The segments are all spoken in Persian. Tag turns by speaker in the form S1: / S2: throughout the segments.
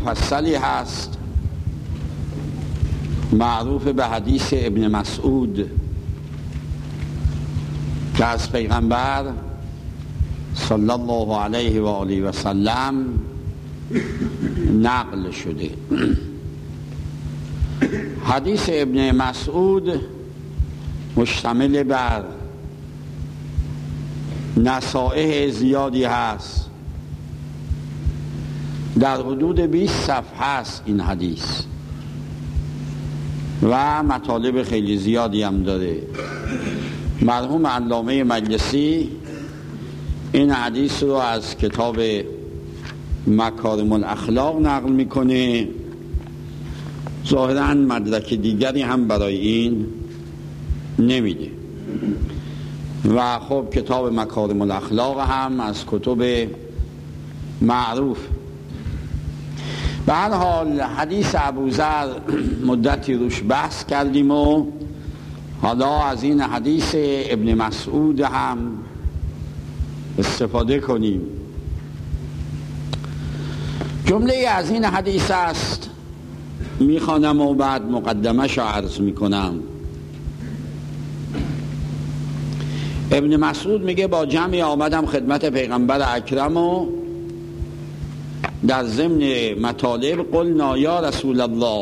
S1: مفصلی هست معروف به حدیث ابن مسعود که از پیغمبر صلی الله علیه و آله و سلم نقل شده. حدیث ابن مسعود مشتمل بر نصائح زیادی هست، در حدود 20 صفحه است این حدیث و مطالب خیلی زیادی هم داره. مرحوم علامه مجلسی این حدیث رو از کتاب مکارم الاخلاق نقل میکنه. ظاهراً مدرک دیگری هم برای این نمیده و خب کتاب مکارم الاخلاق هم از کتب معروف. به هر حال حدیث ابوذر مدتی روش بحث کردیم و حالا از این حدیث ابن مسعود هم استفاده کنیم. جمله از این حدیث است، میخوانم و بعد مقدمه‌شو عرض میکنم. ابن مسعود میگه با جمعی آمدم خدمت پیغمبر اکرم و در ضمن مطالب قلنا یا رسول الله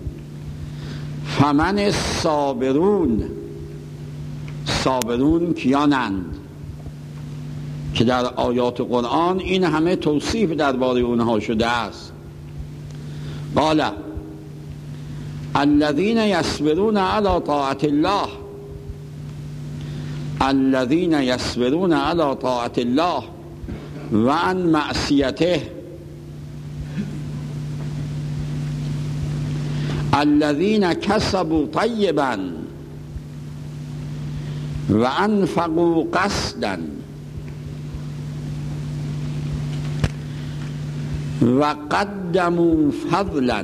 S1: فمن الصابرون. صابرون کیانند که در آیات قرآن این همه توصیف درباره اونها شده است. قال الذين يصبرون على طاعة الله، الذين يصبرون على طاعة الله وعن معصيته، الذين كسبوا طيبا وأنفقوا قصدا وقدموا فضلا،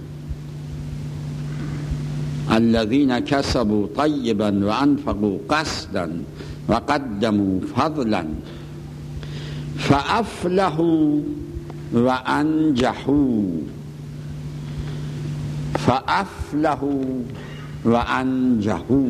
S1: الذين كسبوا طيبا وأنفقوا قصدا وقدموا فضلا فأفلحوا وأنجحوا، فأفلحوا وأنجحوا.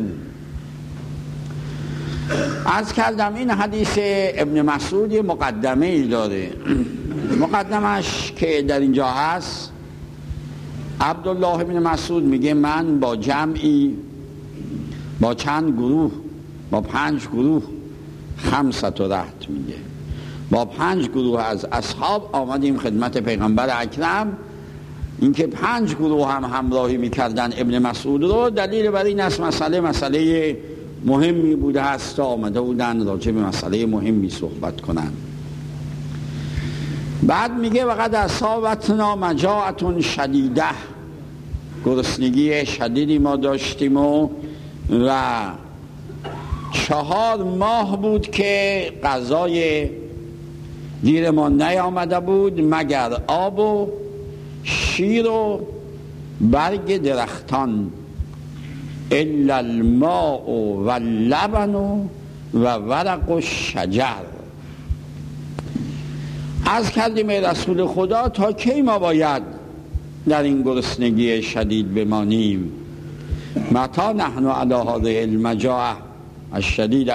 S1: عرض کردم این حدیث ابن مسعود مقدمه ای داره. مقدمش که در اینجا هست، عبدالله بن مسعود میگه من با جمعی، با چند گروه، با 5 گروه، 5 رهط میگه، با 5 گروه از اصحاب آمدیم خدمت پیغمبر اکرم. اینکه 5 گروه هم همراهی میکردن ابن مسعود رو، دلیل بر این است مسئله مهمی بوده است، آمده بودن راجع به مسئله مهمی صحبت کنن. بعد میگه وقد اصابتنا مجاعة شدیده، گرسنگی شدیدی ما داشتیم و 4 ماه بود که غذای گیرمان نیامده بود مگر آب و شیر و برگ درختان، الا الماء و اللبن و ورق و شجر. عرض کردیم ای رسول خدا تا کی ما باید در این گرسنگی شدید بمانیم؟ متی نحن علی هذه المجاعة الشدیده.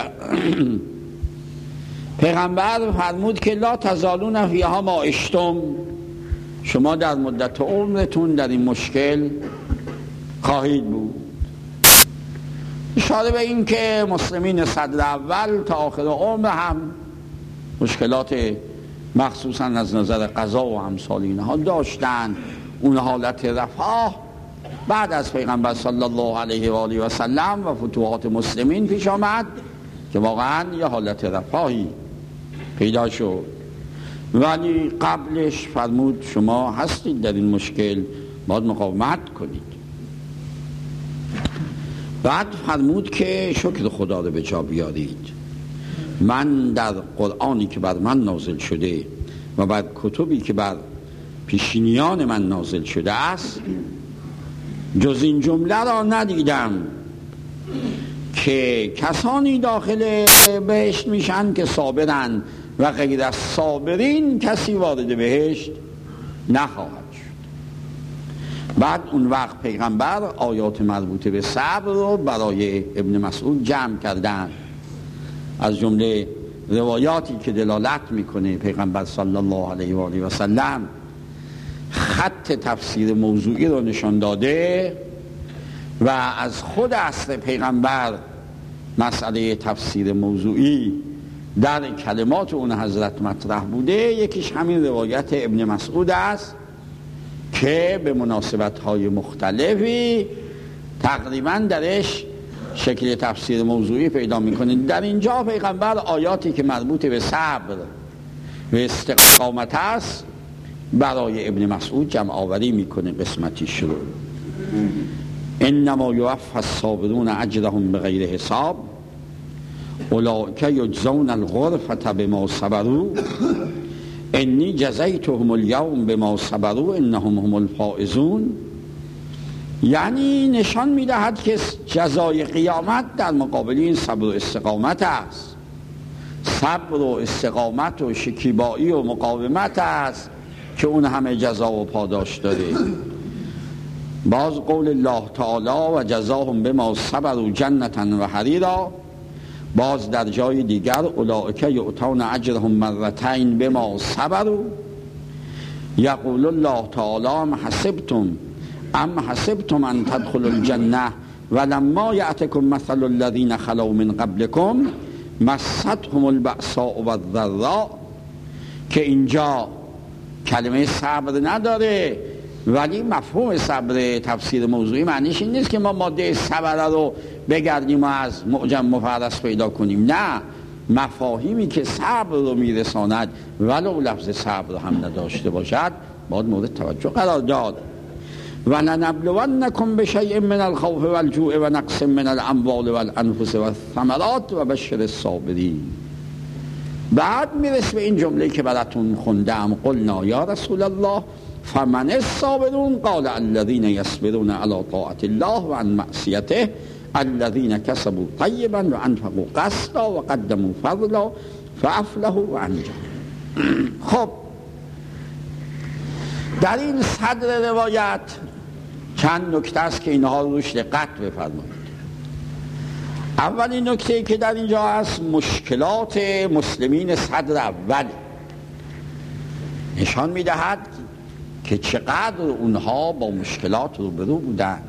S1: پیغمبر فرمود که لا تزالون فیها ما عشتم، شما در مدت عمرتون در این مشکل خواهید بود. اشاره به این که مسلمین صدر اول تا آخر عمر هم مشکلات مخصوصا از نظر غذا و امثال اینها داشتن. اون حالت رفاه بعد از پیغمبر صلی الله علیه و آله و سلم و فتوحات مسلمین پیش آمد که واقعا یه حالت رفاهی پیدا شد، ولی قبلش فرمود شما هستید در این مشکل، باید مقاومت کنید. بعد فرمود که شکر خدا رو به جا بیارید. من در قرآنی که بر من نازل شده و بر کتبی که بر پیشینیان من نازل شده است جز این جمله را ندیدم که کسانی داخل بهشت میشن که صابرن و غیر از صابرین کسی وارد بهشت نخواهد شد. بعد اون وقت پیغمبر آیات مربوطه به صبر رو برای ابن مسعود جمع کردن. از جمله روایاتی که دلالت میکنه پیغمبر صلی الله علیه و آله و سلم خط تفسیر موضوعی رو نشان داده و از خود اصل پیغمبر مسئله تفسیر موضوعی در کلمات اون حضرت مطرح بوده. یکیش همین روایت ابن مسعود است که به مناسبت‌های مختلفی تقریباً درش شکل تفسیر موضوعی پیدا میکنه. در اینجا پیغمبر آیاتی که مربوط به صبر و استقامت است برای ابن مسعود جمع آوری میکنه. قسمتی شروع انما یوفی الصابرون اجرهم بغیر حساب اولئک یجزون الغرفة بما صبروا انی جزیتهم اليوم بما صبروا انهم هم الفائزون. یعنی نشان میدهد که جزای قیامت در مقابل این صبر و استقامت است. صبر و استقامت و شکیبایی و مقاومت است که اون همه جزا و پاداش داره. باز قول الله تعالی و جزاهم بما صبروا جنة و حریرا. باز در جای دیگر اولئک یؤتون اجرهم مرتین بما صبروا. یقول الله تعالی ام حسبتم ان تدخلوا الجنة ولما یأتکم مثل الذین خلوا من قبلکم مستهم البأساء والضراء. که اینجا کلمه صبر نداره، ولی مفهوم صبر تفسیر موضوعی معنیش این نیست که ما ماده صبر رو بگردیم و از معجم مفرس پیدا کنیم. نه، مفاهیمی که صبر رو میرساند ولو لفظ صبر هم نداشته باشد باید مورد توجه قرار داد. و لنبلونکم بشیء من الخوف والجوع و نقص من الاموال والانفس والثمرات و بشر الصابرین. بعد میرسه به این جمله که براتون خوندم قلنا یا رسول الله فمن الصابرون قال الذين يصبرون على طاعة الله وعن معصيته الذين كسبوا طيبا وانفقوا قسطا وقدموا فضلا فافلحوا وانجحوا. خب در این صدر روایت چند نکته است که اینها روش دقت بفرمایید. اولین نکته که در اینجا هست مشکلات مسلمین صدر اول نشان میدهد که چقدر اونها با مشکلات روبرو بودن.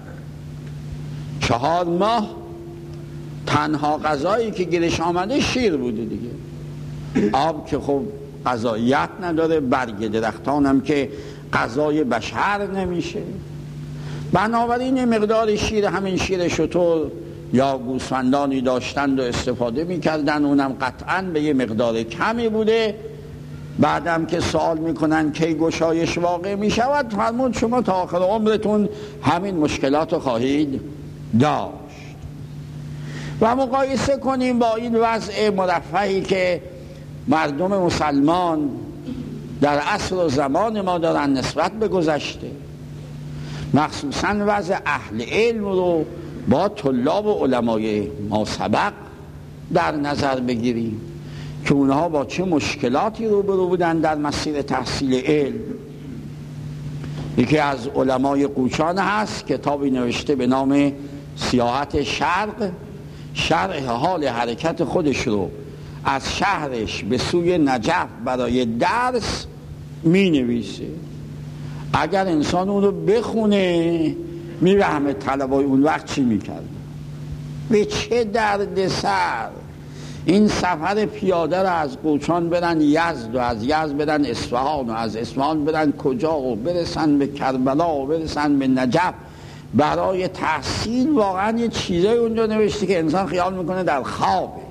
S1: 4 ماه تنها غذایی که گیرش آمده شیر بوده دیگه. آب که خب غذاییت نداره، برگ درختان هم که غذای بشر نمیشه. بنابراین مقدار شیر، همین شیر شتر یا گوسفندانی داشتند و استفاده میکردن، اونم قطعاً به یه مقدار کمی بوده. بعدم که سوال میکنن کی گشایش واقع میشود، فرمود شما تا آخر عمرتون همین مشکلات رو خواهید داشت. و مقایسه کنیم با این وضع مرفهی که مردم مسلمان در عصر و زمان ما دارن نسبت به گذشته، مخصوصا وضع اهل علم رو با طلاب و علمای ما سبق در نظر بگیریم که اونها با چه مشکلاتی روبرو بودن در مسیر تحصیل علم. یکی از علمای قوچان هست کتابی نوشته به نام سیاحت شرق، شرح حال حرکت خودش رو از شهرش به سوی نجف برای درس می نویسه. اگر انسان اون رو بخونه میفهمه طلبای اون وقت چی میکرد. به چه درد سر این سفر پیاده رو از قوچان برن یزد و از یزد برن اصفهان و از اصفهان برن کجا و برسن به کربلا و برسن به نجف برای تحصیل. واقعا یه چیزای اونجا نوشته که انسان خیال میکنه در خوابه.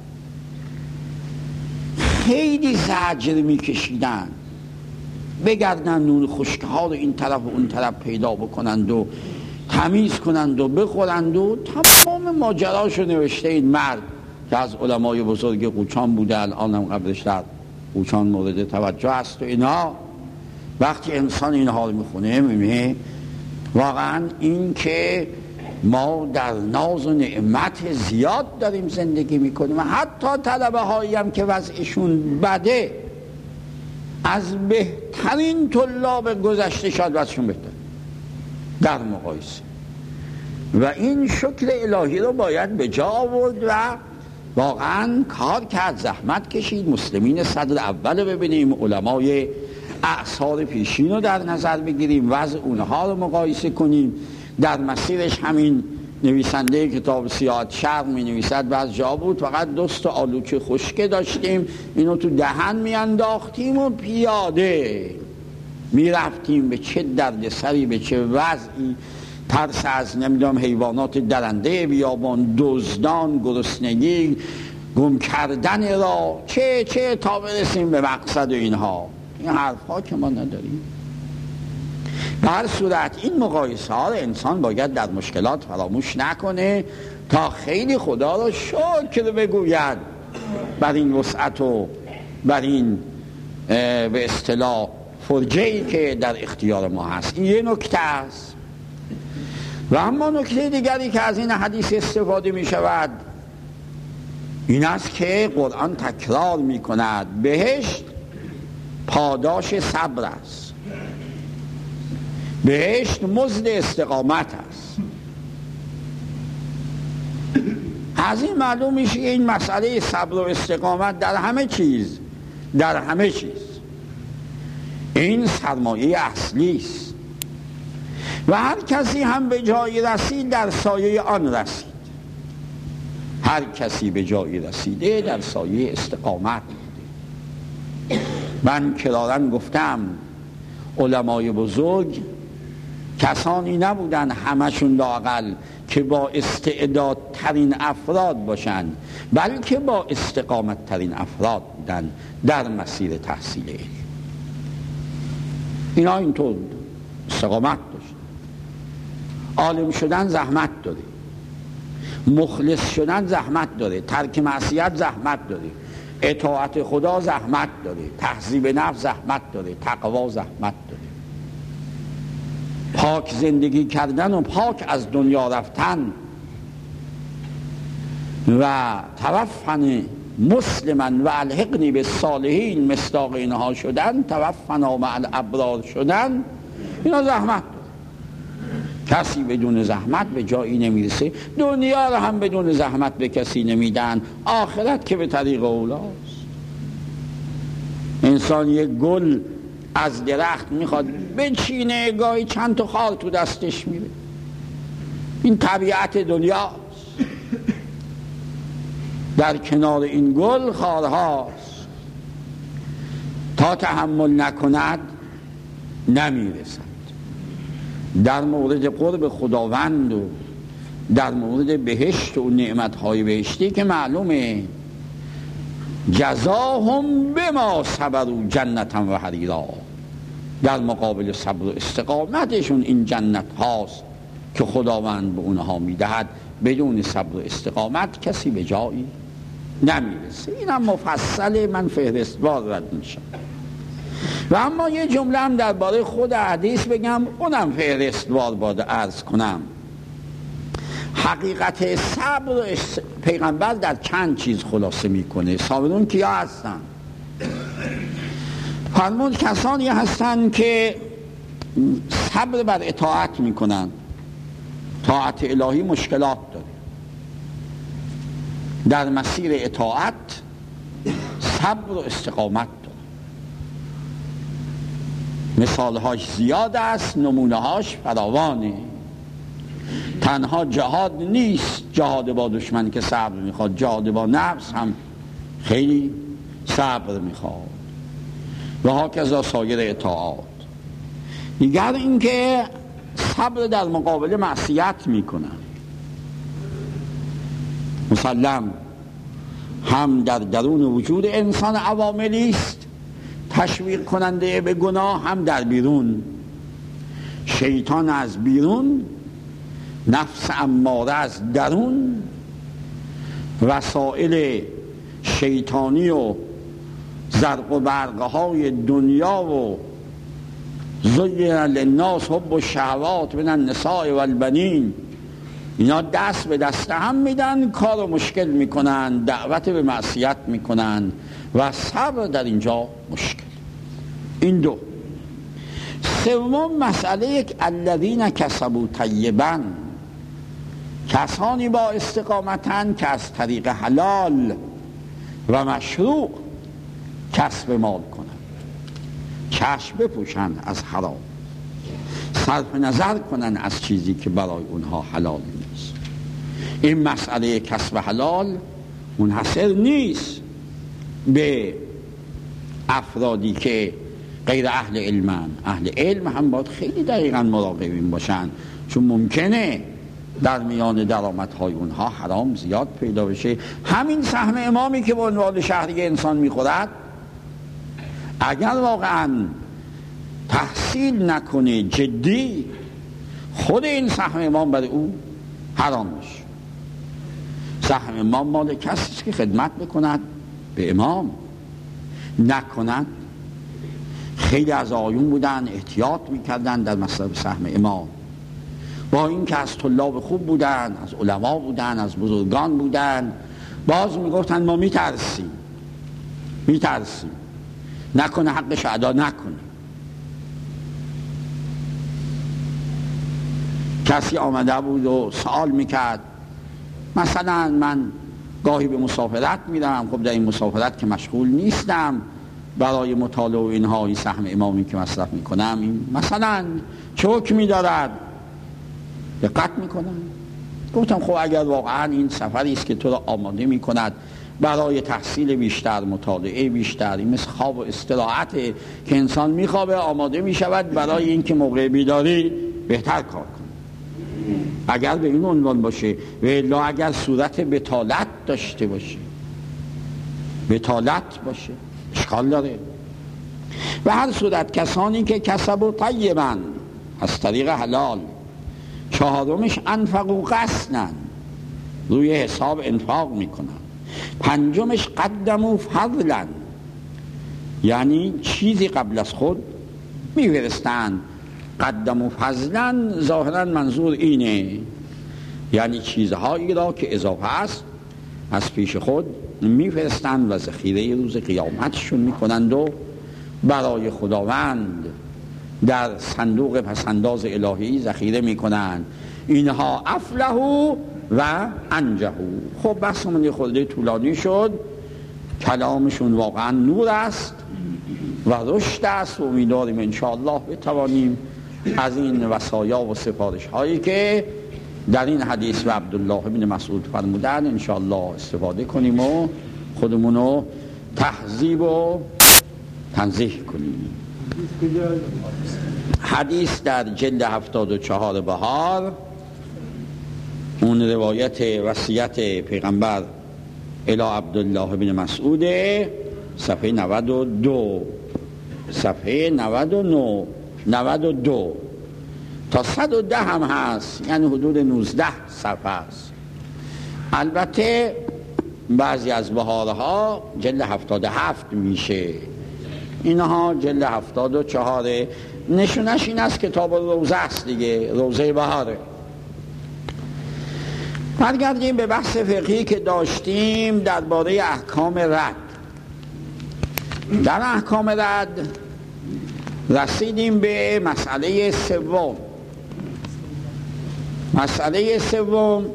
S1: خیلی زجر میکشیدن بگردن نون خشکه ها رو این طرف و اون طرف پیدا بکنند و تمیز کنند و بخورند و تمام ماجراشو نوشته این مرد که از علمای بزرگ قوچان بوده. الان هم قبلش در قوچان مورد توجه است و اینا. وقتی انسان اینها رو میخونه میبینه واقعا این که ما در ناز و نعمت زیاد داریم زندگی میکنیم و حتی طلبه هایی هم که وضعشون بده از بهترین طلاب گذشته شاید وضعشون بهتر. در مقایسه. و این شکر الهی رو باید به جا آورد و واقعا کار کرد، زحمت کشید. مسلمین صدر اول رو ببینیم، علمای اعصار پیشین رو در نظر بگیریم، وضع اونها رو مقایسه کنیم. در مسیرش همین نویسنده کتاب سیاحت شرق می نویسد بعض جا بود فقط دست آلوچه خشکه داشتیم، اینو تو دهن می انداختیم و پیاده می رفتیم. به چه درد سری، به چه وضعی، ترس از نمیدونم حیوانات درنده بیابان، دزدان، گرسنگی، گم کردن را، چه تا برسیم به مقصد اینها. این حرفها که ما نداریم. به هر صورت این مقایسه ها رو انسان باید در مشکلات فراموش نکنه تا خیلی خدا را شکر بگوید بر این وسعت و بر این به اصطلاح فرجه‌ای که در اختیار ما هست. این یه نکته است. و اما نکته دیگری که از این حدیث استفاده می شود این است که قرآن تکرار می کند بهشت پاداش صبر است، بهشت مزد استقامت است. از این معلوم میشه که این مسئله صبر و استقامت در همه چیز این سرمایه اصلی است و هر کسی هم به جایی رسید در سایه آن رسید. هر کسی به جایی رسیده در سایه استقامت بوده. من کرارن گفتم علمای بزرگ کسانی نبودن همشون لااقل که با استعداد ترین افراد باشن، بلکه با استقامت ترین افراد بودن در مسیر تحصیل علم. اینا اینطور بود، استقامت داشت. عالم شدن زحمت داره، مخلص شدن زحمت داره، ترک معصیت زحمت داره، اطاعت خدا زحمت داره، تهذیب نفس زحمت داره، تقوا زحمت داره، پاک زندگی کردن و پاک از دنیا رفتن و توفن مسلمن و الحقنی به صالحین مصداق اینها شدن، توفنا مع الابرار شدن، اینا زحمت داره. کسی بدون زحمت به جایی نمیرسه. دنیا رو هم بدون زحمت به کسی نمیدن، آخرت که به طریق اولاست. انسان یک گل از درخت میخواد بچینه، گاهی چند تا خار تو دستش میره. این طبیعت دنیاست. در کنار این گل خارهاست، تا تحمل نکند نمیرسد. در مورد قرب خداوند و در مورد بهشت و نعمتهای بهشتی که معلومه جزاهم بما صبروا جنتا و حریرا، در مقابل صبر و استقامتشون این جنت هاست که خداوند به اونها میدهد. بدون صبر و استقامت کسی به جایی نمیرسه. اینم مفصل، من فهرستوار رد میشم. و اما یه جمله هم درباره خود حدیث بگم، اونم فهرستوار باید عرض کنم. حقیقت صبر پیغمبر در چند چیز خلاصه میکنه. صابرون کیا هستن؟ فرمود کسانی هستن که صبر بر اطاعت میکنن. طاعت الهی مشکلات داره، در مسیر اطاعت صبر و استقامت داره. مثالهاش زیاد است، نمونهاش فراوانه. تنها جهاد نیست جهاد با دشمن که صبر میخواد، جهاد با نفس هم خیلی صبر میخواد و هاکذا سایر اطاعات. دیگر اینکه صبر در مقابل معصیت میکنن. مسلم هم در درون وجود انسان عواملی است تشویق کننده به گناه، هم در بیرون. شیطان از بیرون، نفس اماره از درون، وسائل شیطانی و زرق و برقهای دنیا و زین للناس حب الشهوات من النساء والبنین، اینا دست به دست هم میدن، کار و مشکل میکنن، دعوت به معصیت میکنن و صبر در اینجا مشکل. این دو سوم مسئله الذین کسبوا طیبا، کسانی با استقامتن که از طریق حلال و مشروع کسب مال کنند، چشم بپوشند از حرام، صرف نظر کنند از چیزی که برای اونها حلال نیست. این مسئله کسب حلال منحصر نیست به افرادی که غیر اهل علمن. اهل علم هم باید خیلی دقیقاً مراقبین باشن، چون ممکنه در میان درآمدهای اونها حرام زیاد پیدا بشه. همین سهم امامی که به عنوان شهری انسان میخورد، اگر واقعاً تحصیل نکنه جدی، خود این سهم امام برای او حرام میشه. سهم امام مال کسی است که خدمت بکند به امام، نکند. خیلی از آقایون بودن احتیاط میکردن در مصرف سهم امام، با این که از طلاب خوب بودن، از علما بودن، از بزرگان بودن، باز میگفتن ما میترسیم نکنه حقش ادا نکنه. کسی آمده بود و سوال میکرد، مثلا من گاهی به مسافرت میرم، خب در این مسافرت که مشغول نیستم برای مطالعه و اینها، این سهم امامی که مصرف میکنم این مثلا چه حکمی دارد؟ دقت میکنم. گفتم خب اگر واقعا این سفری است که تو را آماده میکند برای تحصیل بیشتر، مطالعه بیشتر، این مثل خواب و استراحت که انسان میخوابه آماده میشود برای این که موقع بیداری بهتر کار کنه، اگر به این عنوان باشه، و الا اگر صورت بطالت داشته باشه، اشکال داره. و هر صورت کسانی که کسبوا طیبا، از طریق حلال. چهارمش انفقوا قصدا، روی حساب انفاق میکنن. پنجمش قدموا فضلا، یعنی چیزی قبل از خود میفرستن. قدموا فضلا ظاهرا منظور اینه، یعنی چیزهایی را که اضافه است از پیش خود میفرستند و ذخیره روز قیامتشون میکنند و برای خداوند در صندوق پسنداز الهی ذخیره میکنند. اینها افلحوا و انجحوا. خب بحثمون یه خورده طولانی شد، کلامشون واقعا نور است و رشد است و امیدواریم انشاءالله بتوانیم از این وصایا و سفارش هایی که در این حدیث و عبدالله بن مسعود فرمودن انشاءالله استفاده کنیم و خودمونو تهذیب و تنزیه کنیم. حدیث در جلد 74 بهار، اون روایت وصیت پیغمبر الی عبدالله بن مسعود، صفحه 92 تا 110 هم هست، یعنی حدود 19 صفحه است. البته بعضی از بهارها جلد 77 میشه، اینها جلد 74. نشونش این است کتاب روزه است دیگه، روزه بهاره. برگردیم به بحث فقهی که داشتیم درباره احکام رد. در احکام رد رسیدیم به مسئله سوم. مسئله سوم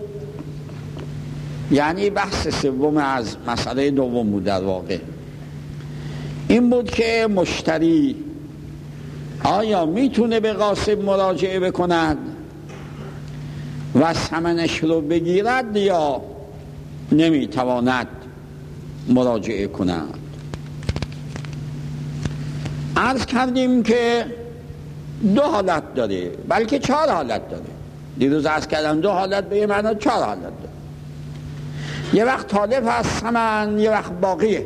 S1: یعنی بحث سوم از مسئله دوم بود. در واقع این بود که مشتری آیا میتونه به قاسم مراجعه بکند و ثمنش رو بگیرد یا نمیتواند مراجعه کند. عرض کردیم که 2 حالت داره، بلکه 4 حالت داره. دیروز عرض کردم 2 حالت به یه معنا 4 حالت داره. یه وقت طالب هست ثمن، یه وقت باقیه.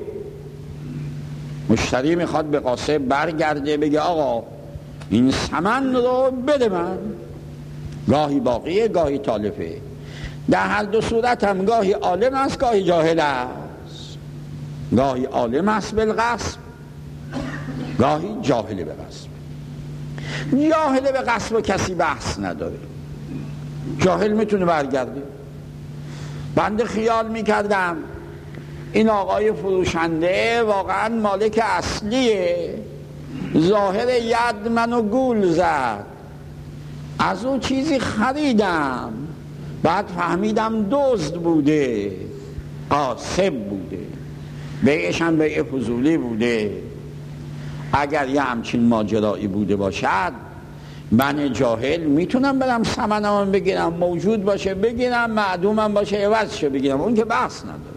S1: مشتری میخواد به قاسم برگرده بگه آقا این ثمن رو بده من، گاهی باقیه گاهی طالبه. در هر دو صورت هم گاهی عالم است گاهی جاهل است، گاهی عالم است بالغصب گاهی جاهل به غصب. جاهل به غصب و کسی بحث نداره، جاهل میتونه برگرده. بنده خیال میکردم این آقای فروشنده واقعا مالک اصلیه، ظاهر ید منو گول زد، از اون چیزی خریدم، بعد فهمیدم دزد بوده، غاصب بوده، بیعش هم بیع فضولی بوده. اگر یه همچین ماجرایی بوده باشد، من جاهل میتونم برم ثمنم بگیرم، موجود باشه بگیرم، معدومم باشه عوضشه بگیرم، اون که بحث نداره.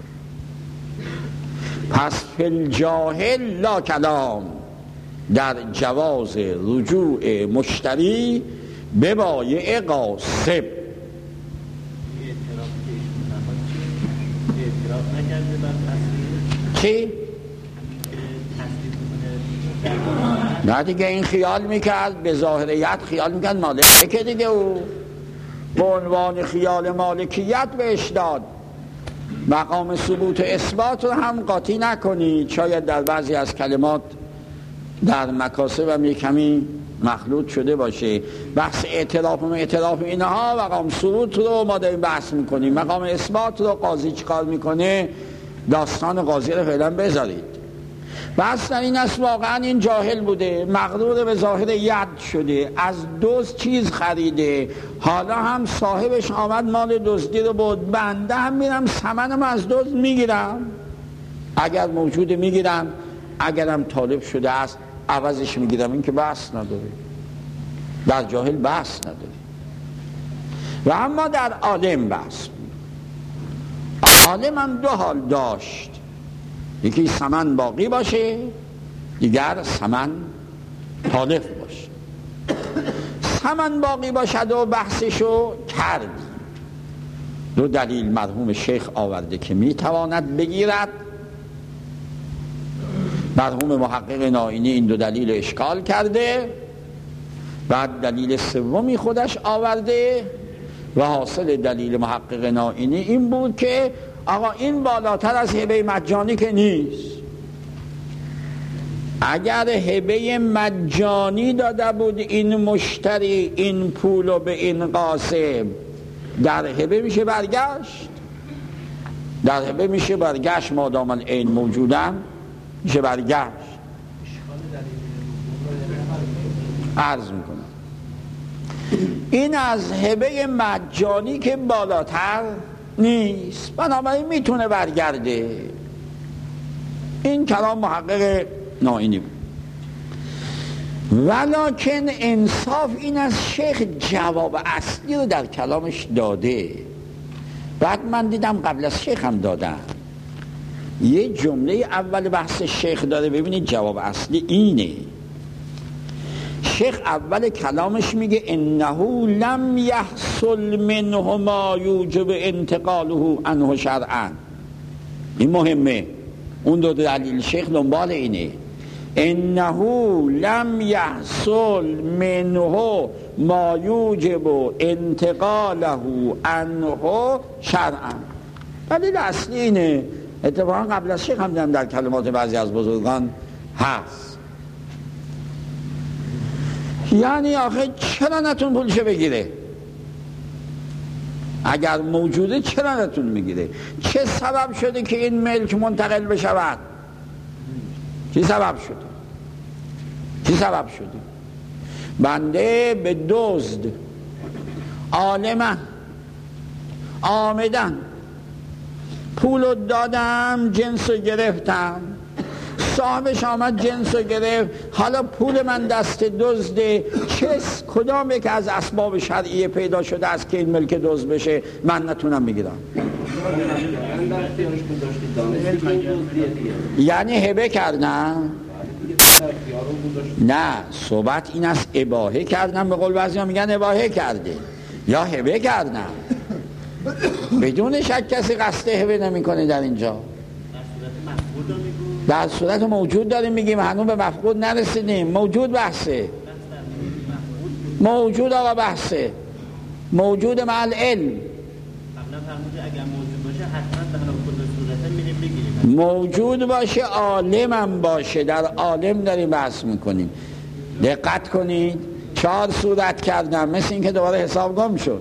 S1: پس فی الجاهل لا کلام، در جواز رجوع مشتری به بایع غاصب. چی؟ نه دیگه، این خیال میکرد به ظاهریت، خیال میکرد مالکه دیگه، او به عنوان خیال مالکیت بهش داد. مقام ثبوت اثبات رو هم قاطی نکنید، شاید در بعضی از کلمات در مکاسب هم یک کمی مخلوط شده باشه. بحث اعتراف اینها، مقام ثبوت رو ما داریم بحث میکنیم، مقام اثبات رو قاضی چیکار میکنه، داستان قاضی رو فعلا بذارید. بحث در این است واقعا این جاهل بوده، مغرور به ظاهر ید شده، از دزد چیز خریده، حالا هم صاحبش آمد مال دزدی رو بود، بنده هم میرم ثمنم از دزد میگیرم، اگر موجود میگیرم، اگرم طالب شده است عوضش میگیرم. این که بحث نداره، در جاهل بحث نداره. و اما در عالم بحث بود. عالم هم دو حال داشت، یکی ثمن باقی باشه، دیگر ثمن تالف باشه. ثمن باقی باشد و بحثشو کردیم. دو دلیل مرحوم شیخ آورده که میتواند بگیرد. مرحوم محقق نائینی این دو دلیل اشکال کرده، بعد دلیل سومی خودش آورده و حاصل دلیل محقق نائینی این بود که آقا این بالاتر از هبه مجانی که نیست. اگر هبه مجانی داده بود این مشتری این پولو به این غاصب، در هبه میشه برگشت، در هبه میشه برگشت، مادام العین موجودم میشه برگشت. عرض میکنم این از هبه مجانی که بالاتر نیست، بنابراین میتونه برگرده. این کلام محقق نائینی بود. ولکن انصاف این از شیخ جواب اصلی رو در کلامش داده. بعد من دیدم قبل از شیخ هم دادم، یه جمله اول بحث شیخ داره، ببینید جواب اصلی اینه. شیخ اول کلامش میگه انه لم یحصل منه ما یوجب انتقاله عنه شرعا. این مهمه، اون دو دلیل شیخ دنبال اینه. انه لم یحصل منه ما یوجب انتقاله عنه شرعا. دلیل اصلی اینه. اتفاقا قبل از شیخ هم در کلمات بعضی از بزرگان هست. یعنی آخه چرا نتون پولشو بگیره؟ اگر موجوده چرا نتون میگیره؟ چه سبب شده که این ملک منتقل بشود؟ چی سبب شده؟ چی سبب شده؟ بنده به دزد عالمن آمدن پولو دادم، جنسو گرفتم، صاحبش آمد جنسو گرفت، حالا پول من دست دزده، کدام یک از اسباب شرعیه پیدا شده است که این ملک دزد بشه من نتونم بگیرم؟ یعنی هبه کردن؟ نه، صحبت این است اباحه کردن، به قول بعضی ها میگن اباحه کرده یا هبه کردن. بدون شک کسی قصد هبه نمی کنه در اینجا. در صورت موجود داریم میگیم، هنوز به مفقود نرسیدیم. موجود بحثه، موجود آقا بحثه، موجود مع العلم. موجود باشه، عالمم باشه، در عالم داریم بحث میکنیم. دقت کنید 4 صورت کردم، مثل این که دوباره حساب گم شد.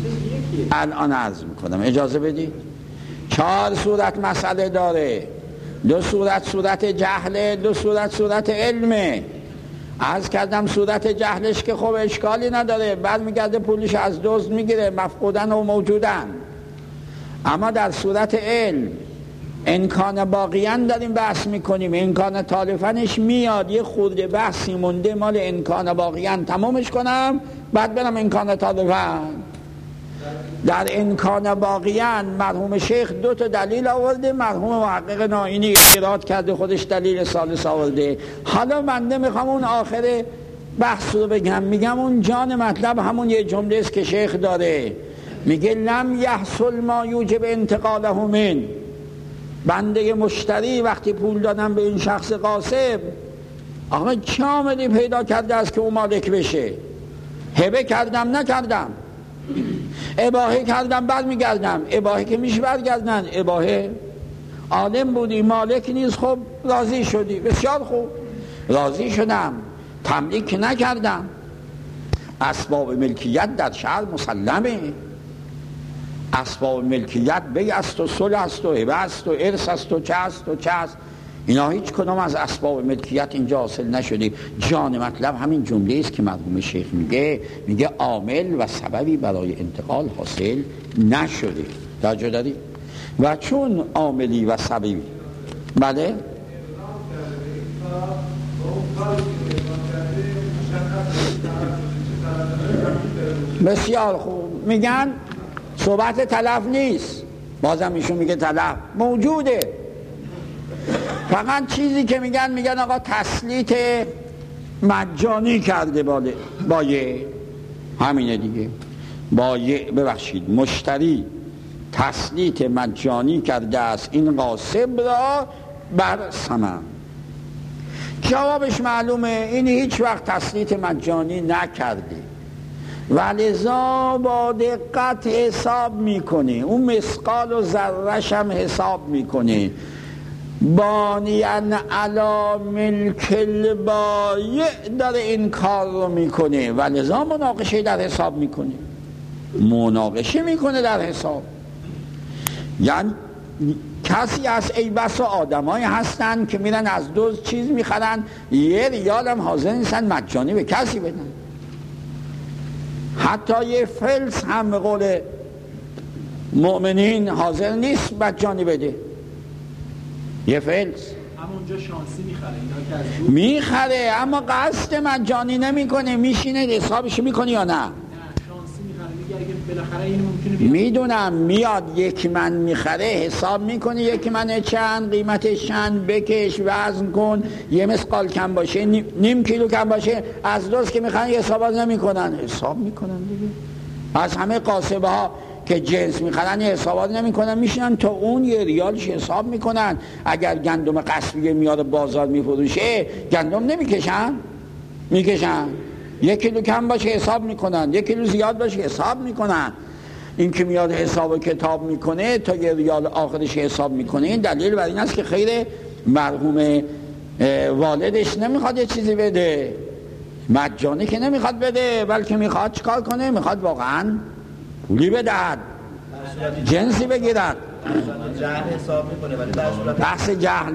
S1: الان عرض میکنم، اجازه بدید. 4 صورت مسئله داره. دو صورت جهله، دو صورت علمه. عرض کردم صورت جهلش که خب اشکالی نداره، بعد میگرده پولش از دزد میگیره، مفقودن و موجودن. اما در صورت علم امکان باقیان داریم بحث میکنیم، امکان تالفنش میاد، یه خورده بحثی مونده مال امکان باقیان تمامش کنم بعد برم امکان تالفن. در امکان باقیان مرحوم شیخ 2 تا دلیل آورده، مرحوم محقق ناینی ایراد کرده خودش دلیل ثالث آورده. حالا بنده میخوام اون آخر بحث رو بگم. میگم اون جان مطلب همون یه جمله است که شیخ داره، میگه لم یحصل ما یوجب انتقاله من. بنده مشتری وقتی پول دادم به این شخص غاصب، آقا چه عاملی پیدا کرده است که اون مالک بشه؟ هبه کردم نکردم، اباحه کردم برمیگردم، اباحه که میشه برگردن، اباحه عالم بودی مالک نیست، خب راضی شدی، بسیار خوب راضی شدم، تملیک نکردم. اسباب ملکیت در شهر مسلمه، اسباب ملکیت بی است و صلح است و هبه است و ارث است و چه است و چه است، اینا هیچ کدام از اسباب ملکیت اینجا حاصل نشده. جان مطلب همین جمله است که مرحوم شیخ میگه عامل و سببی برای انتقال حاصل نشده. توجه داری؟ و چون عاملی و سببی بله بسیار خوب میگن صحبت تلف نیست، بازم ایشون میگه تلف موجوده، فقط چیزی که میگن آقا تسلیت مجانی کرده بایه، همینه دیگه. بایه ببخشید مشتری تسلیت مجانی کرده است این غاصب را بر ثمن. جوابش معلومه، این هیچ وقت تسلیت مجانی نکرده و لذا با دقت حساب میکنه، اون مثقال و ذره‌ش هم حساب میکنه. بانیان علی ملک البایع داره این کار رو میکنه و لذا مناقشه در حساب میکنه، مناقشه میکنه در حساب. یعنی کسی از ای بسا آدمایی هستن که میرن از دزد چیز میخرن، 1 ریال هم حاضر نیستن مجانی به کسی بدن، حتی یه فلس هم به قول مؤمنین حاضر نیست مجانی بده. یه فلس
S2: همونجا شانسی
S1: میخره اما قصد مجانی نمیکنه، میشینه حسابش میکنه یا نه؟
S2: شانسی میخره، میگه اگه بالاخره این ممکنه
S1: میدونم میاد 1 من میخره حساب میکنه 1 من چند، قیمتش چند، بکش وزن کن، یه مثقال کم باشه، نیم کیلو کم باشه، از دوست که میخوان حسابات نمیکنن، حساب میکنن دیگه. از همه قاسبه ها که جنس میخرن حسابات نمیکنن، میشنن تا اون 1 ریالش حساب میکنن. اگر گندم قصبی میاد بازار میفروشه گندم نمیکشن، میکشن 1 کیلو کم باشه حساب میکنن، 1 کیلو زیاد باشه حساب میکنن. این که میاد حساب و کتاب میکنه تا 1 ریال آخرش حساب میکنه، این دلیل بر این است که خیر مرحوم والدش نمیخواد یه چیزی بده، مجانی که نمیخواد بده، بلکه میخواد چیکار کنه؟ میخواد واقعا پولی بدهد، جنسی بگیرد.
S3: جهل حساب میکنه ولی
S1: بحث جهل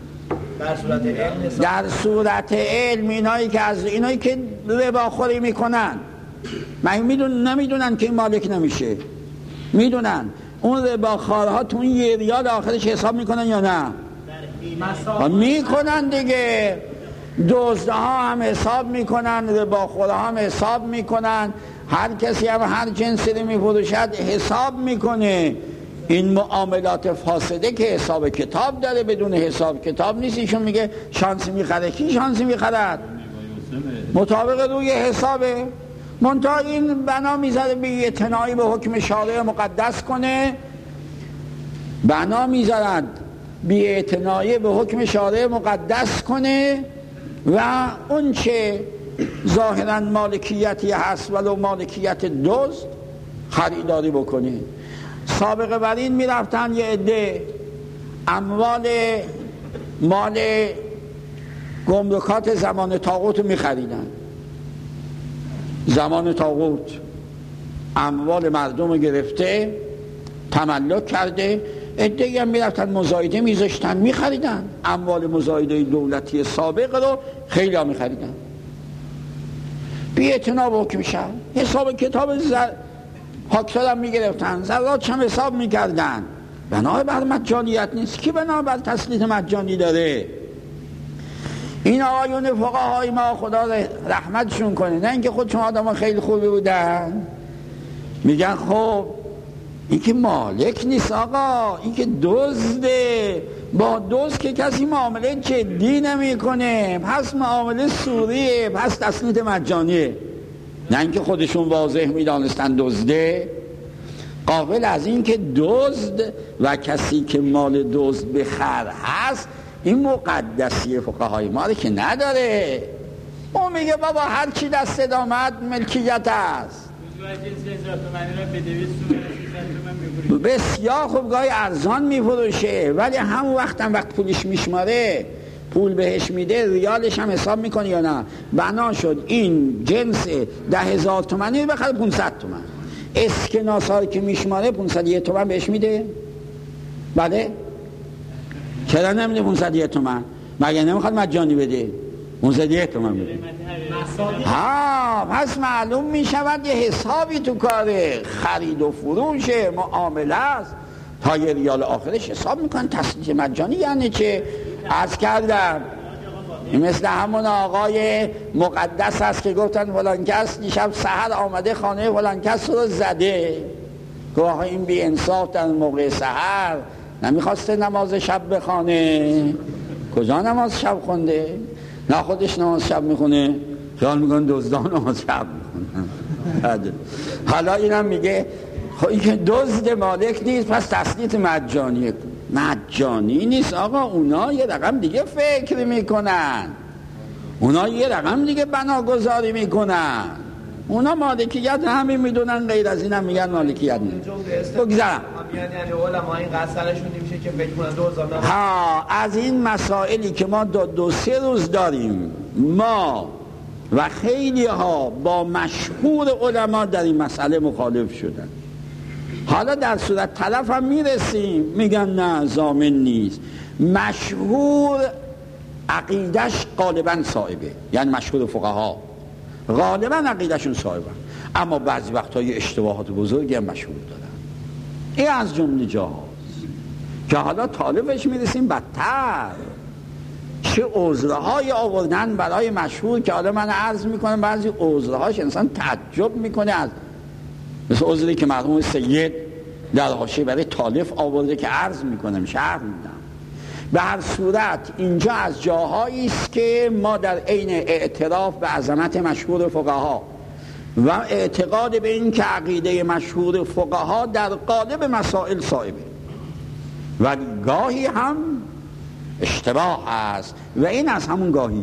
S1: در صورت علم اینایی که رباخوری میکنن نمیدونن که این مالک نمیشه، میدونن اون رباخوارها تو اون 1 ریال آخرش حساب میکنن یا نه؟ میکنن دیگه. دزدها هم حساب میکنن، رباخورها هم حساب میکنن، هر کسی هم هر جنسی رو میفروشد حساب میکنه. این معاملات فاسده که حساب کتاب داره، بدون حساب کتاب نیست. ایشون میگه شانسی میخره. کی شانسی میخرد؟ مطابق روی حسابه. منتها این بنا میذاره به اعتنایی به حکم شارع مقدس کنه، بنا میذارند بی اعتنایی به حکم شارع مقدس کنه و اون چه ظاهرا مالکیتی هست ولو مالکیت دزد خریداری بکنه. سابقه بر این میرفتن یه عده مال گمرکات زمان طاغوت میخریدن. زمان طاغوت اموال مردم رو گرفته، تملک کرده، عده‌ای هم میرفتن مزایده میذاشتن میخریدن، اموال مزایده دولتی سابق رو خیلی ها میخریدن. بی اعتنا به حکم شهر حساب کتاب پاکسال هم میگرفتن، ذرات هم حساب میکردن. بنا بر مجانیت نیست، کی بنا بر تسلیط مجانی داره؟ این آقایون فقهای ما خدا رحمتشون کنه، نه اینکه خودشون آدم خیلی خوبی بودن، میگن خب این که مالک نیست آقا، این که دزده، با دزد که کسی معامله جدی نمیکنه، پس معامله سوریه، پس تسلیط مجانیه. نه اینکه خودشون واضح میدانستن دزده. قابل از این که دزد و کسی که مال دزد بخر هست این مقدسی فقهای ما رو که نداره. اون میگه بابا هر چی دست آمد ملکیت است. بسیار خوب، گاهی ارزان میفروشه، ولی همون وقت پولش میشماره، پول بهش میده، ریالش هم حساب میکنه یا نه. بنا شد این جنس 10,000 تومانی بخره 500 تومن، اسکناس هایی که میشماره 501 تومن بهش میده. بله چرا نمیده 501 تومن؟ مگه نمیخواد مجانی بده 501 تومن بده؟ پس معلوم میشود یه حسابی تو کاره، خرید و فروش معامله است، تا یه ریال آخرش حساب میکنن. تسلیط مجانی یعنی چه؟ عرض کردم این مثل همون آقای مقدس است که گفتن فلان کس دیشب سحر آمده خانه فلان کس رو زده. گوه این بی انصاف در موقع سحر نمیخواسته نماز شب بخونه. کجا نماز شب خونده؟ نه خودش نماز شب میخونه، خیال میکنن دزدان نماز شب میخونه. حالا اینم میگه خب این که دزد مالک نیست پس تسلیط مجانیه. مجانی نیست آقا، اونا یه رقم دیگه فکر میکنن، اونا یه رقم دیگه بناگذاری میکنن، اونا مالکیت همین میدونن، غیر از این هم میگن مالکیت نیست. بگذارم
S3: یعنی علما این قصرشون نمیشه که فکر کنن دوزار.
S1: از این مسائلی که ما 2-3 روز داریم، ما و خیلی ها با مشهور علما در این مسئله مخالف شدن. حالا در صورت طرف هم میرسیم میگن نه ضامن نیست. مشهور عقیدش غالبا صائبه، یعنی مشهور فقها غالبا عقیدشون صائبه، اما بعضی وقتا یه اشتباهات بزرگی هم مشهور دارن. این از جمله جاهاست که حالا طالبش میرسیم بدتر چه عذرهایی آوردن برای مشهور که حالا من عرض میکنم بعضی عذرهاش انسان تعجب میکنه، از مثل عذری که مرحوم سید در حاشیه برای طالب آورده که عرض میکنم شرح میدم. به هر صورت اینجا از جاهایی است که ما در عین اعتراف به عظمت مشهور فقها و اعتقاد به این که عقیده مشهور فقها در قالب مسائل صائبه، ولی گاهی هم اشتباه است و این از همون گاهی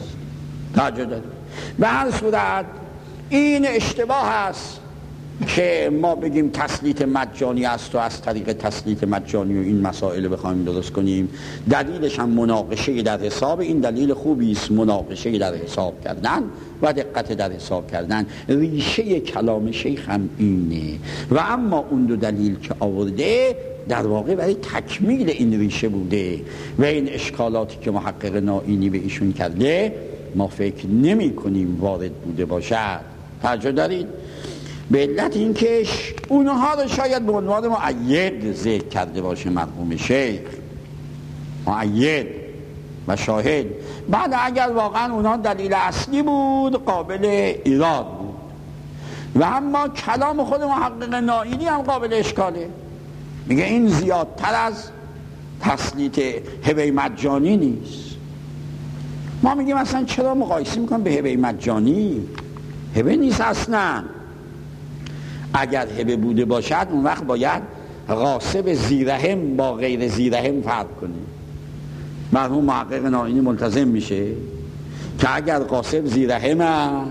S1: توجه دارید. به هر صورت این اشتباه است که ما بگیم تسلیط مجانی است و از طریق تسلیط مجانی و این مسائل بخوایم درست کنیم. دلیلش هم مناقشه در حساب، این دلیل خوبی است، مناقشه در حساب کردن و دقت در حساب کردن. ریشه کلام شیخ هم اینه و اما اون 2 دلیل که آورده در واقع برای تکمیل این ریشه بوده و این اشکالاتی که محقق نائینی به ایشون کرده ما فکر نمی کنیم وارد بوده باشد. توجه دارید؟ به علت این که اونها رو شاید به عنوان مؤید ذکر کرده باشه مرحوم شیخ، مؤید و شاهد. بعد اگر واقعا اونها دلیل اصلی بود قابل ایراد بود و اما کلام خود محقق نائینی هم قابل اشکاله. میگه این زیادتر از تسلیط هبه مجانی نیست. ما میگیم اصلا چرا مقایسه میکنم به هبه مجانی؟ هبه نیست اصلا. اگر هبه بوده باشد اون وقت باید غاصب زیرهم با غیر زیرهم فرق کنیم. مرحوم محقق نائینی ملتزم میشه که اگر غاصب زیرهم است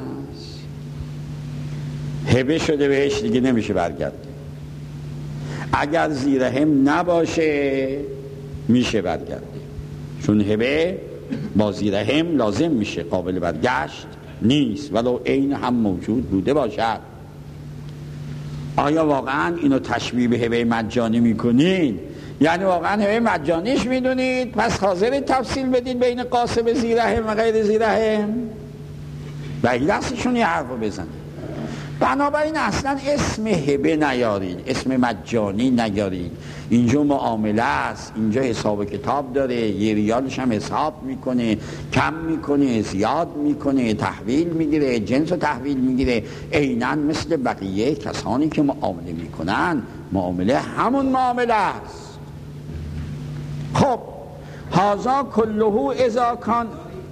S1: هبه شده بهش دیگه نمیشه برگرد، اگر زیرهم نباشه میشه برگرده، چون هبه با زیرهم لازم میشه، قابل برگشت نیست ولو عین هم موجود بوده باشد. آیا واقعا اینو تشبیه به هبه مجانی میکنین یعنی واقعا همه مجانیش میدونید، پس حاضرید تفصیل بدید بین قاسب ذی‌رحم و غیر ذی‌رحم؟ بعید دستشون یه حرف رو بزنید. بنابراین اصلا اسم هبه نیارید، اسم مجانی نیارید. اینجا معامله است، اینجا حساب کتاب داره، یه ریالش هم حساب میکنه، کم میکنه، زیاد میکنه، تحویل میگیره، جنس رو تحویل میگیره. عیناً مثل بقیه کسانی که معامله میکنن، معامله همون معامله است. خب هذا کله اذا کان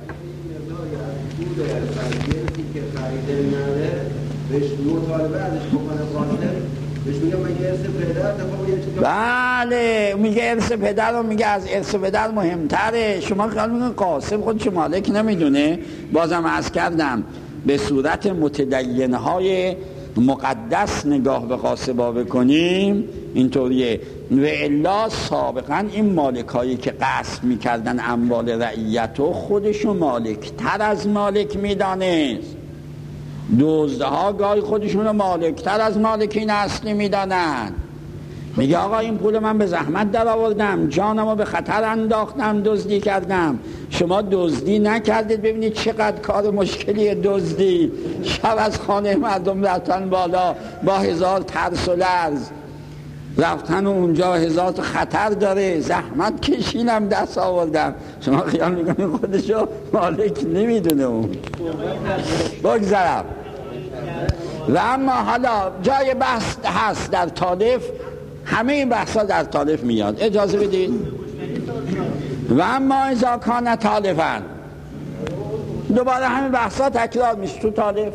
S4: بهش مطالبه ازش بکنه قاتل، بهش میگه مگه ارث پدر
S1: بله میگه ارث پدر رو میگه از ارث پدر مهمتره. شما خیال میکنید قاسم خودش مالک نمیدونه؟ بازم عرض کردم به صورت متدینهای مقدس نگاه به قاسبا بکنیم اینطوریه. و الا سابقا این مالکایی که قسم میکردن اموال رعیتو خودشو مالکتر از مالک میدانست. دزدها گاهی خودشون رو مالکتر از مالکین اصلی میدانن. میگه آقا این پول من به زحمت در آوردم، جانمو به خطر انداختم، دزدی کردم. شما دزدی نکردید، ببینید چقدر کار مشکلیه دزدی. شب از خانه مردم رفتن بالا با 1000 ترس و لرز، رفتن و اونجا 1000 تا خطر داره، زحمت کشیدم دست آوردم. شما خیال میکنید خودشو مالک نمیدونه اون. بگذارم. و اما حالا جای بحث هست در تالیف، همه این بحثا در تالیف میاد، اجازه بدید. و اما اذا کان تالفن، دوباره همین بحثا تکرار میشه تو تالیف.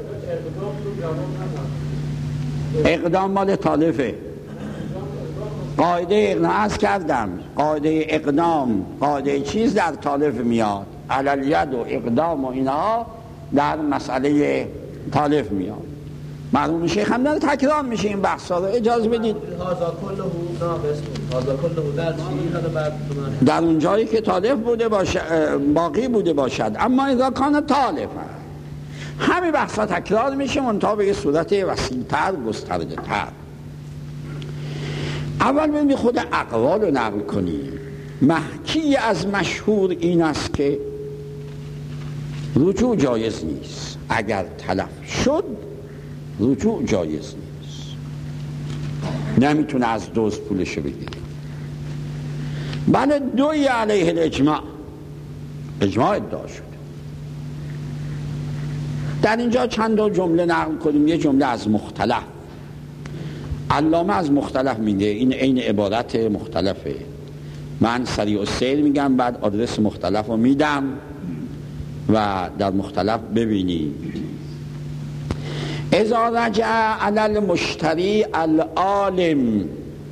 S1: اقدام مال تالیفه. قاعده اقدام عرض کردم، قاعده اقدام، قاعده چیز در تالیف میاد، علالید و اقدام و اینا در مسئله تالیف میاد. مرحوم شیخ هم داره تکرار میشه این بحثا رو، اجازه بدید. در اون جایی که تالیف بوده باشه، باقی بوده باشد. اما اذا کان تالف، همین بحثا تکرار میشه منتها به صورت وسیع‌تر، گسترده‌تر. اول ببینید خود اقوال رو نقل کنیم. محکی از مشهور این است که رجوع جایز نیست. اگر تلف شد رجوع جایز نیست، نمیتونه از دزد پولشو بگیره. بله دوی علیه الاجماع، اجماع ادعا شد. در اینجا چند تا جمله نقل کنیم. یه جمله از مختلف. علامه از مختلف میگه، این عین عبارت مختلفه. من سریع السیر میگم، بعد آدرس مختلف رو میدم و در مختلف ببینید. اذا رجع علی المشتری العالم،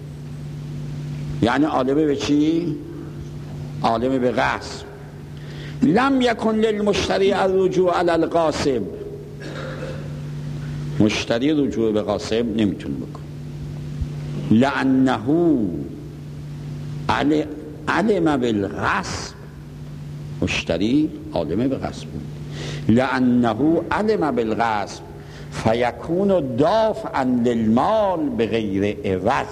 S1: یعنی عالمه به چی؟ عالمه به غصب. لم یکن للمشتری الرجوع علی الغاصب، مشتری رجوع به غاصب نمیتونه بکنه. لانه علم بالغصب، مشتری عالمه به غصب بود. لانه علم بالغصب فیکون دافعا للمال بغیر عوض،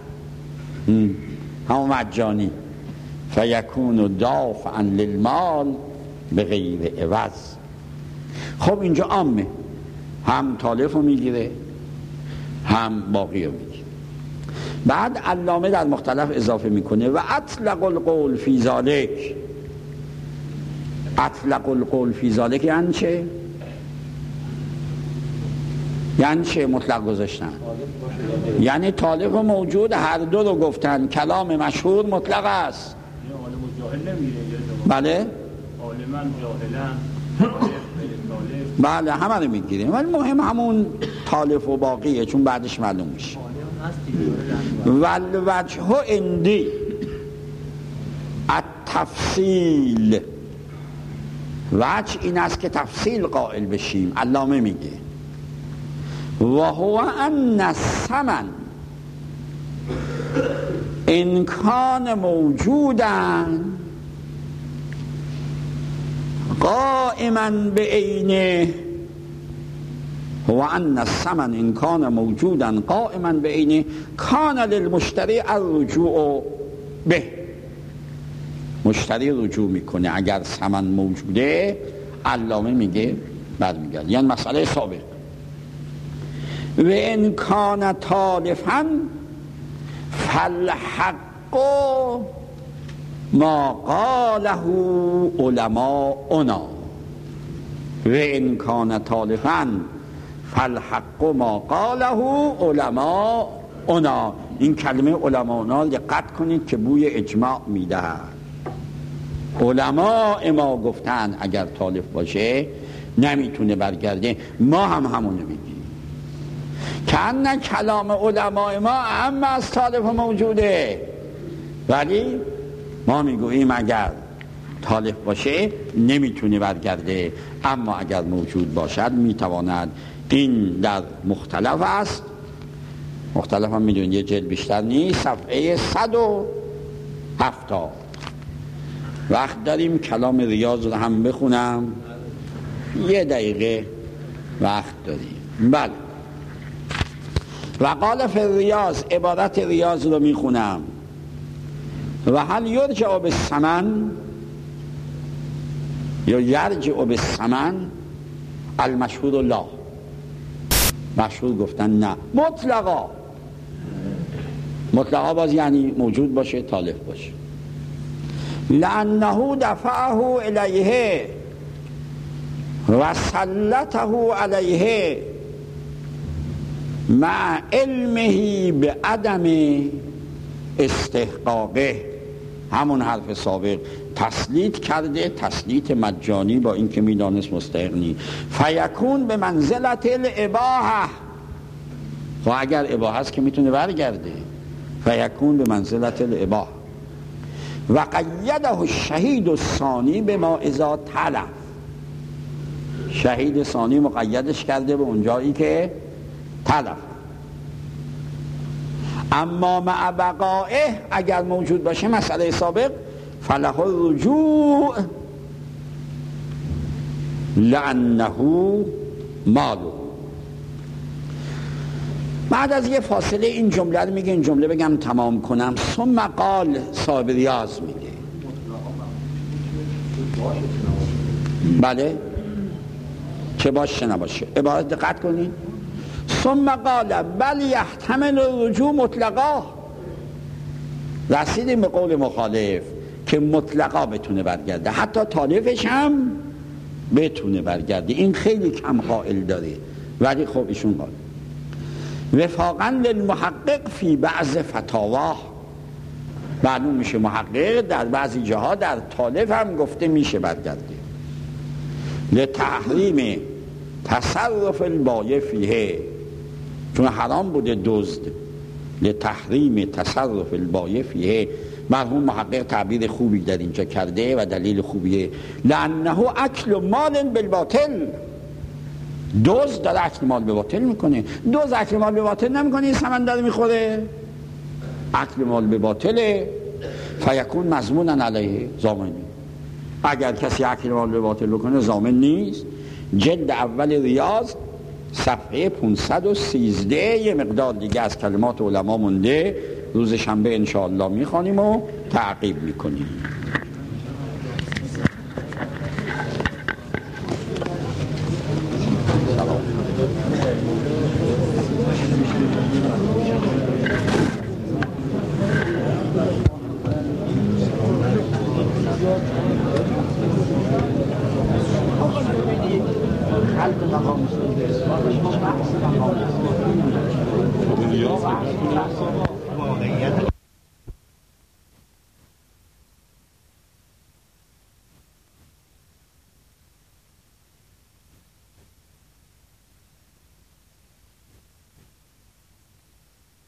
S1: همون مجانی. فیکون دافعا للمال بغیر عوض. خب اینجا عامه، هم تالف رو میگیره هم باقی رو میگیره. بعد علامه در مختلف اضافه میکنه و اطلق القول فی ذالک. اطلق القول فی ذالک یعنی چه؟ یعنی چه مطلق گذاشتن؟ یعنی طالب و موجود هر دو رو گفتن. کلام مشهور مطلق است. بله؟
S2: عالمان جاهلن
S1: بله همه رو میگیریم، ولی مهم همون طالب و باقیه، چون بعدش معلوم میشه. والوجه عندی التفصیل، وجه این است که تفصیل قائل بشیم. علامه میگه و هو ان الثمن ان کان موجودا قائما بعینه، هو ان الثمن ان کان موجودا قائما بعینه کان للمشتری الرجوع به مشتری رجوع میکنه. اگر ثمن موجوده علامه میگه برمیگرد، یعنی مسئله سابق. و ان کان تالفا فالحق ما قاله علماؤنا. و ان کان تالفا فالحق ما قاله علماؤنا. این کلمه علماؤنا دقت کنید که بوی اجماع میدهد. علماء ما گفتن اگر تالف باشه نمیتونه برگرده، ما هم همونو میگیم. کأن کلام علماء ما اهم از تالف موجوده، ولی ما میگوییم اگر تالف باشه نمیتونه برگرده، اما اگر موجود باشد میتواند. این در مختلف است. مختلف هم میدونید یه جلد بیشتر نیست، صفحه 170. وقت داریم کلام ریاض رو هم بخونم؟ 1 دقیقه وقت داریم. بله. و قال فی ریاض، عبارت ریاض رو میخونم. و هل یرجع بالثمن یا یرجع بالثمن؟ المشهور لا. مشهور گفتن نه، مطلقا. مطلقا باز یعنی موجود باشه، تالف باشه. لأنه دفعه الیه و سلطه علیه مع علمه به عدم استحقاقه. همون حرف سابق، تسلیط کرده، تسلیط مجانی با اینکه میدانست مستحق نیست. فیکون به منزلت الاباحه. و اگر اباحه است که میتونه برگرده. فیکون به منزلت الاباحه. و قیده الشهید الثانی به ما اذا تلف. شهید ثانی مقیدش کرده به اونجایی که تلف. اما مع بقائه، اگر موجود باشه مسئله سابق، فله الرجوع لانه مالو. بعد از یه فاصله این جمله رو میگه، این جمله بگم تمام کنم. ثم قال، صاحب ریاض میگه بله چه باشه نباشه، عبارت دقت کنید. ثم قال بل یحتمل الرجوع مطلقا. رسیدیم به قول مخالف که مطلقا بتونه برگرده، حتی تالفش هم بتونه برگرده. این خیلی کم قائل داره، ولی خب ایشون قال وفاقا للمحقق فی بعض فتاواه. معلوم میشه محقق در بعضی جاها در تالف هم گفته میشه برگرده. لتحریم تصرف البایع فیه، چون حرام بوده دزد. لتحریم تصرف البایع فیه. مرحوم محقق تعبیر خوبی در اینجا کرده و دلیل خوبیه. لانه اکل مال بالباطل. دزد داره اکل مال به باطل میکنه. دزد اکل مال به باطل نمیکنه، این ثمن داره میخوره. اکل مال به باطله. فیکون مضمونا علیه ضامنی. اگر کسی اکل مال به باطل بکنه ضامن نیست. جلد اول ریاض صفحه 513. یه مقدار دیگه از کلمات علما مونده، روز شنبه انشاءالله میخوانیم و تعقیب میکنیم.
S5: خب ریاض